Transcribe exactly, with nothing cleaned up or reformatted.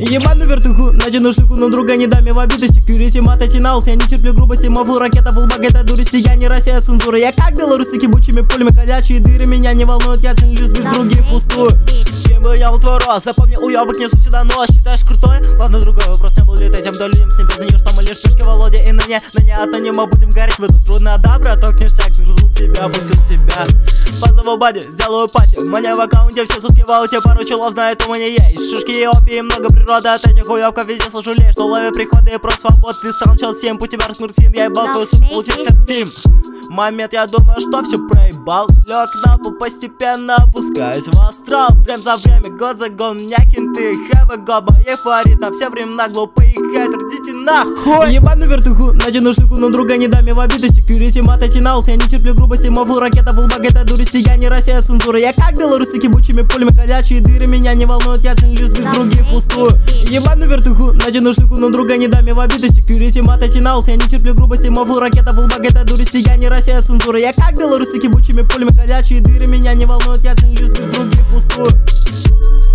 Ебану вертуху, надену штуку, но друга не дам я в обиду. Секьюрити, мат, наус, я не терплю грубости. Мафу, ракета, фулбаг, это дурости. Я не Россия, цензура. Я как белорусы, кибучими пулями. Ходячие дыры меня не волнуют, я ценлюсь без других пустую. Кем бы я был твой рост, запомни, уебок несу сюда нос. Считаешь крутой? Ладно, другой вопрос, не был лет этим долем. С ним признаешь, что мы лишь пешки Володя и на не. На не от не мы будем гореть в эту трудно добро. То книжсяк, загрузил себя, пустил себя. Позову бади, сделаю пати. Мне в аккаунте все сутки в ауте. Пару челов знает, у меня есть шишки и опии, много природы. От этих уебков везде слышу лишь, что лови приходы и про свобод. Ты стран чел семь, у тебя раскмуртин. Я ебал твою суку, получился тим. Момент, я думаю, что все проебал. Лег на пол, постепенно опускаюсь в астрал. Время за время, год за год, меня кенты. Хэва гоба, эйфорит на все времена. Глупые хейтер, идите нахуй. Ебану вертуху, надену штуку, но друга не дам я в обиду. Секьюрити, мат, наус, я не терплю грубости. Мафу, ракета, фулбаг, это дурости. Я не Россия, цензура. Я как белорусы, кибучими пулями. Ходячие дыры меня не волнуют, я ценлюсь без других пустую. Ебану вертуху, надену штуку, но друга не дам я в обиду. Секьюрити, мат, наус, я не терплю грубости. Мафу, ракета, фулбаг, это дурости. Я не Россия, цензура. Я как белорусы, кибучими пулями. Ходячие дыры меня не волнуют, я ценлюсь без других пустую.